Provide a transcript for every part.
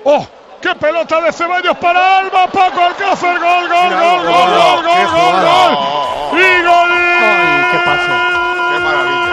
¡Oh! ¡Qué pelota de Ceballos para Alba! ¡Paco Alcácer! ¡Gol, gol, gol, gol, gol, gol, gol, gol! ¡Y gol! ¡Ay, qué pase! ¡Qué maravilla!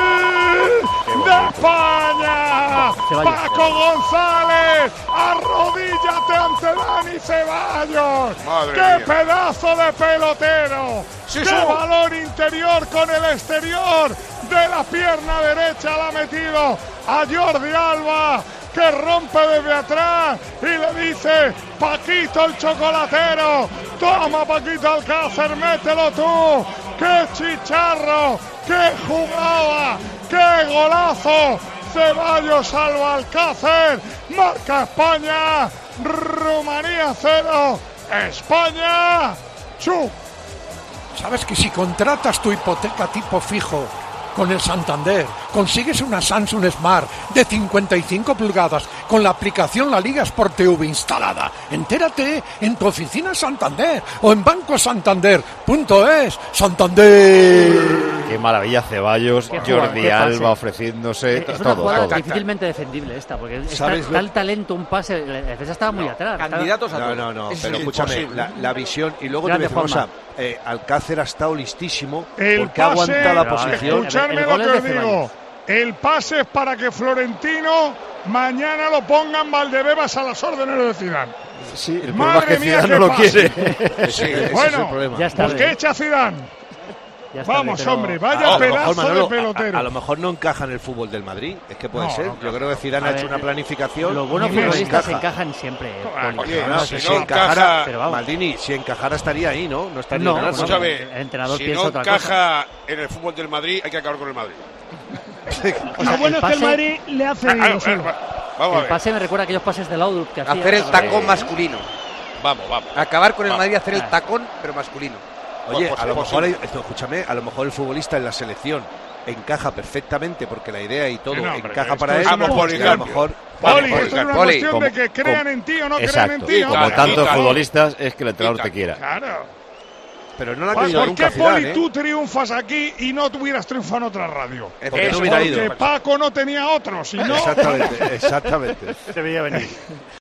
¡De España! ¡Paco González! ¡Arrodíllate ante Dani Ceballos! ¡Qué pedazo de pelotero! ¡Qué valor interior con el exterior! De la pierna derecha la ha metido a Jordi Alba, que rompe desde atrás y le dice: Paquito el chocolatero, toma Paquito Alcácer, mételo tú. ¡Qué chicharro! ¡Qué jugada! ¡Qué golazo! Ceballos Alba Alcácer, marca España, Rumanía 0, España ¡chu! ¿Sabes que si contratas tu hipoteca tipo fijo con el Santander, consigues una Samsung Smart de 55 pulgadas con la aplicación La Liga Sport TV instalada? Entérate en tu oficina Santander o en bancosantander.es. ¡Santander! Qué maravilla Ceballos, Jordi Alba ofreciéndose. Es una jugada difícilmente defendible esta, porque está el talento, un pase, la defensa estaba muy atrás. Candidatos a todo. No, pero escúchame, la visión, y luego te cosa, Alcácer ha estado listísimo porque ha aguantado la posición. Escuchadme lo que os digo. El pase es para que Florentino mañana lo pongan Valdebebas a las órdenes de Zidane. Sí, el problema es que Zidane no lo quiere. Sí, bueno, pues que echa Zidane. Vamos, hombre, vaya pedazo de pelotero. A lo mejor no encaja en el fútbol del Madrid, es que puede ser. Yo creo que Zidane ha hecho una planificación. Los buenos futbolistas encajan siempre. Si encajara, Maldini, si encajara estaría ahí, ¿no? No estaría en el entrenador. Si no encaja en el fútbol del Madrid, hay que acabar con el Madrid. Lo bueno es que el Madrid le hace bien. El pase me recuerda a aquellos pases de Laudrup que hacía. Hacer el tacón masculino. Vamos. Acabar con el Madrid, hacer el tacón, pero masculino. Oye, a lo mejor, escúchame, a lo mejor el futbolista en la selección encaja perfectamente porque la idea y todo encaja para él. A lo mejor Poli, esto es una cuestión de que crean en ti o no crean en ti. Como tantos futbolistas es que el entrenador te quiera. Claro. Pero no la ha querido nunca Zidane. ¿Por qué, Poli, tú triunfas aquí y no tuvieras triunfado en otra radio? Porque no hubiera ido. Porque Paco no tenía otro, si no... Exactamente. Se veía venir.